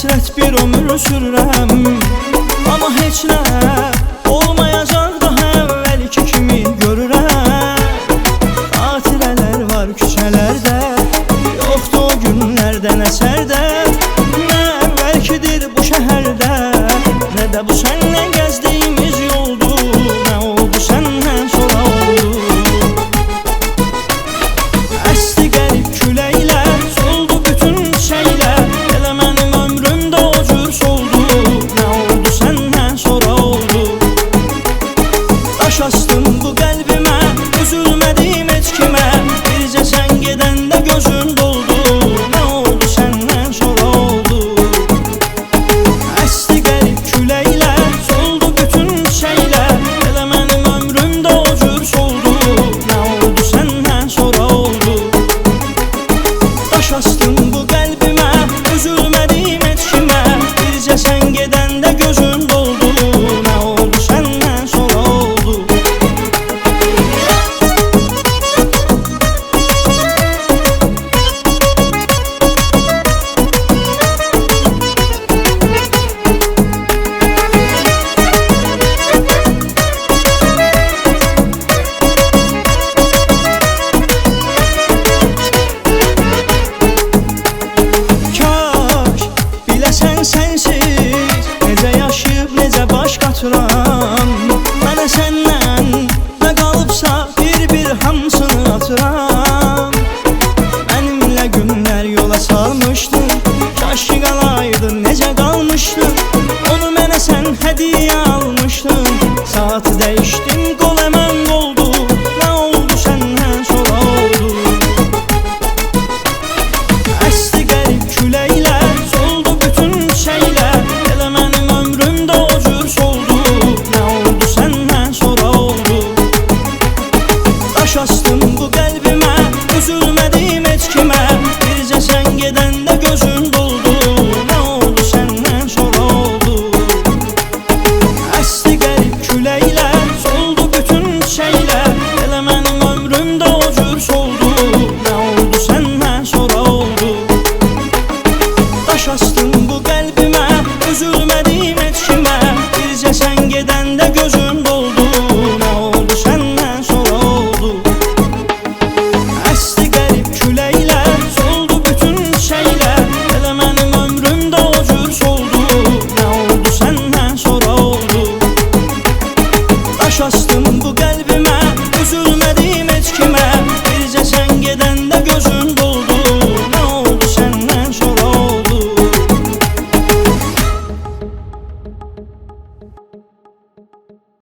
Həsrət bir ömür sürürəm, amma heç nə olmayacaq daha əvvəlki kimi görürəm. Xatirələr var küçələrdə, yoxdur o günlərdən əsərdə. Nə əvvəlkidir bu şəhərdə, nə də bu səndən gəzdiyimiz yoldu. Nə oldu səndən sonra oldu. Əsti qərib küləklər, soldu bütün şeylər. Elə mənim ömrümdə o cür soldu. Nə oldu səndən sonra oldu. Daş astım bu qəlbimə, üzülmədim heç kimə. Bircə sən gedəndə gözüm doldu. Nə oldu səndən sonra oldu. Əsti qərib küləklər, soldu bütün şeylər. Elə mənim ömrümdə o cür soldu. Nə oldu səndən sonra oldu. Daş astım bu qəlbimə, üzülmədim heç kimə. Bircə sən gedəndə gözüm doldu. Nə oldu səndən sonra oldu. Kaş biləsən sənsiz necə yaşayıb, necə baş qatıram. Mənə səndən nə qalıbsa bir hamısını atıram. Mənimlə günlər yola salmışdın, kaş ki qalaydın necə qalmışdın. Onu mənə sən hədiyyə almışdın. Saat dəyişdin, qol əmən oldu. Nə oldu səndən sonra oldu. Əsti qərib küləklər, soldu bütün şeylər. Elə mənim ömrümdə o cür soldu. Nə oldu səndən sonra oldu. Daş astım bu qəlbimə, üzülmədim heç kimə.